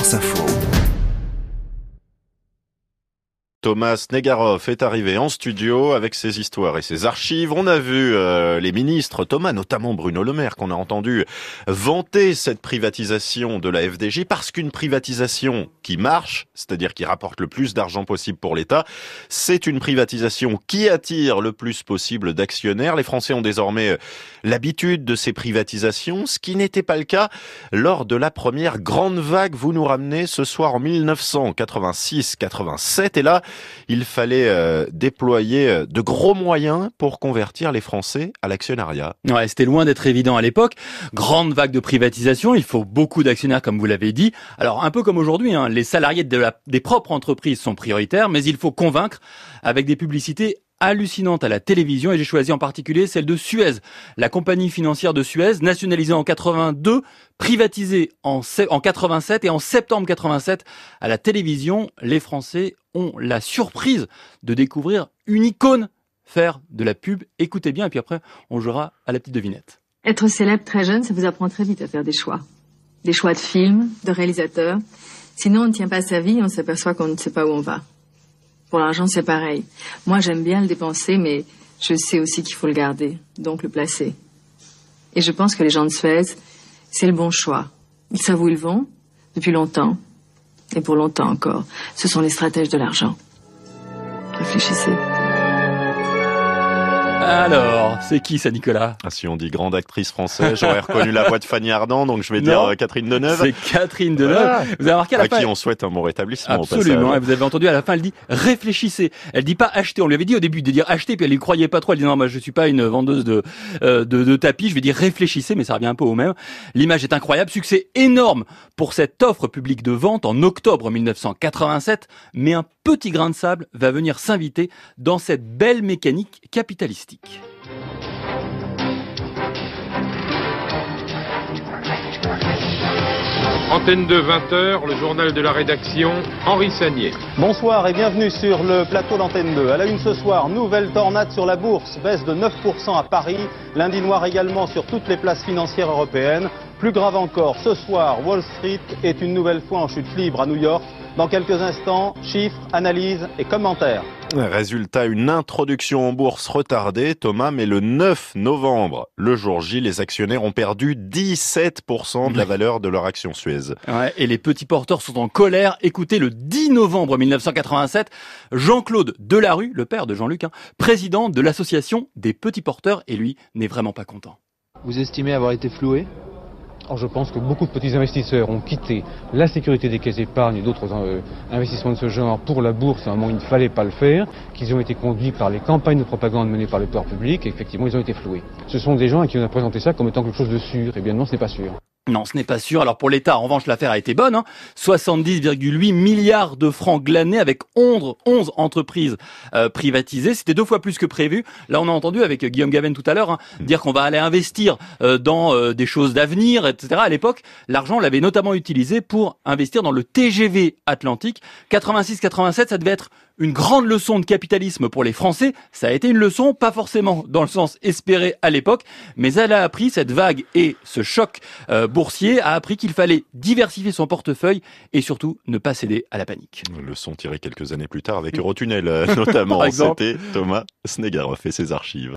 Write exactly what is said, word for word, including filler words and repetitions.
France Info. Thomas Snegarov est arrivé en studio avec ses histoires et ses archives. On a vu euh, les ministres, Thomas, notamment Bruno Le Maire, qu'on a entendu vanter cette privatisation de la F D J, parce qu'une privatisation qui marche, c'est-à-dire qui rapporte le plus d'argent possible pour l'État, c'est une privatisation qui attire le plus possible d'actionnaires. Les Français ont désormais l'habitude de ces privatisations, ce qui n'était pas le cas lors de la première grande vague. Vous nous ramenez ce soir en mille neuf cent quatre-vingt-six quatre-vingt-sept, et là, il fallait euh, déployer de gros moyens pour convertir les Français à l'actionnariat. Ouais, c'était loin d'être évident à l'époque. Grande vague de privatisation, il faut beaucoup d'actionnaires comme vous l'avez dit. Alors un peu comme aujourd'hui, hein, les salariés de la, des propres entreprises sont prioritaires, mais il faut convaincre avec des publicités hallucinante à la télévision, et j'ai choisi en particulier celle de Suez. La compagnie financière de Suez, nationalisée en quatre-vingt-deux, privatisée en, en quatre-vingt-sept, et en septembre quatre-vingt-sept, à la télévision, les Français ont la surprise de découvrir une icône faire de la pub. Écoutez bien, et puis après, on jouera à la petite devinette. Être célèbre très jeune, ça vous apprend très vite à faire des choix. Des choix de films, de réalisateurs. Sinon, on ne tient pas sa vie, on s'aperçoit qu'on ne sait pas où on va. Pour l'argent, c'est pareil. Moi, j'aime bien le dépenser, mais je sais aussi qu'il faut le garder, donc le placer. Et je pense que les gens de Suez, c'est le bon choix. Ils savent où ils vont, depuis longtemps, et pour longtemps encore. Ce sont les stratèges de l'argent. Réfléchissez. Alors, c'est qui ça, Nicolas? Ah, si on dit grande actrice française, j'aurais reconnu la voix de Fanny Ardant, donc je vais Non, dire Catherine Deneuve. C'est Catherine Deneuve. Ah, vous avez remarqué à la à fin, qui on souhaite un bon rétablissement. absolument, au et vous avez entendu à la fin, elle dit réfléchissez. Elle dit pas acheter. On lui avait dit au début de dire acheter, puis elle y croyait pas trop. Elle dit non, moi je suis pas une vendeuse de euh, de, de tapis. Je vais dire réfléchissez, mais ça revient un peu au même. L'image est incroyable, succès énorme pour cette offre publique de vente en octobre mille neuf cent quatre-vingt-sept. Mais un petit grain de sable va venir s'inviter dans cette belle mécanique capitalistique. Antenne deux, vingt heures, le journal de la rédaction, Henri Sagnier. Bonsoir et bienvenue sur le plateau d'Antenne deux. À la une ce soir, nouvelle tornade sur la bourse, baisse de neuf pour cent à Paris, lundi noir également sur toutes les places financières européennes. Plus grave encore, ce soir, Wall Street est une nouvelle fois en chute libre à New York. Dans quelques instants, chiffres, analyses et commentaires. Résultat, une introduction en bourse retardée, Thomas, mais le neuf novembre, le jour J, les actionnaires ont perdu dix-sept pour cent de la valeur de leur action Suez. Ouais, et les petits porteurs sont en colère. Écoutez, le dix novembre mille neuf cent quatre-vingt-sept, Jean-Claude Delarue, le père de Jean-Luc, hein, président de l'association des petits porteurs, et lui n'est vraiment pas content. Vous estimez avoir été floué ? Alors je pense que beaucoup de petits investisseurs ont quitté la sécurité des caisses d'épargne et d'autres euh, investissements de ce genre pour la bourse à un moment où il ne fallait pas le faire, qu'ils ont été conduits par les campagnes de propagande menées par le pouvoir public et effectivement ils ont été floués. Ce sont des gens à qui on a présenté ça comme étant quelque chose de sûr, et bien non, ce n'est pas sûr. Non, ce n'est pas sûr. Alors pour l'État, en revanche, l'affaire a été bonne. Hein. soixante-dix virgule huit milliards de francs glanés avec onze, onze entreprises euh, privatisées. C'était deux fois plus que prévu. Là, on a entendu avec Guillaume Gaven tout à l'heure hein, dire qu'on va aller investir euh, dans euh, des choses d'avenir, et cetera. À l'époque, l'argent, on l'avait notamment utilisé pour investir dans le T G V Atlantique. quatre-vingt-six quatre-vingt-sept, ça devait être une grande leçon de capitalisme pour les Français. Ça a été une leçon, pas forcément dans le sens espéré à l'époque, mais elle a appris, cette vague et ce choc euh, boursier a appris qu'il fallait diversifier son portefeuille et surtout ne pas céder à la panique. Leçon tirée quelques années plus tard avec Eurotunnel, notamment. C'était Thomas Snegarov et ses archives.